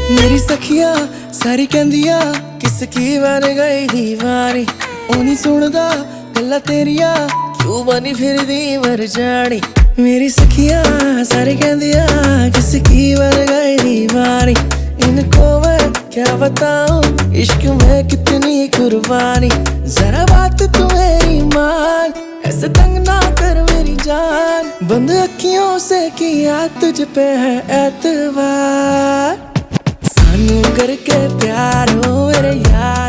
मेरी सखिया सारी कहंदिया किसकी बन गई दीवानी। ओ नहीं सुनदा गल्लां तेरिया क्यों बनी फिर दी मर जानी। मेरी सखिया सारी कहंदिया किसकी बन गई दीवानी। इनको मैं क्या बताऊं इश्क में कितनी कुर्बानी। जरा बात तू मेरी मान, ऐसे तंग ना कर मेरी जान। बंद अखियों से किया तुझ पे है एतबार। सानू करके प्यार हो मेरे यार।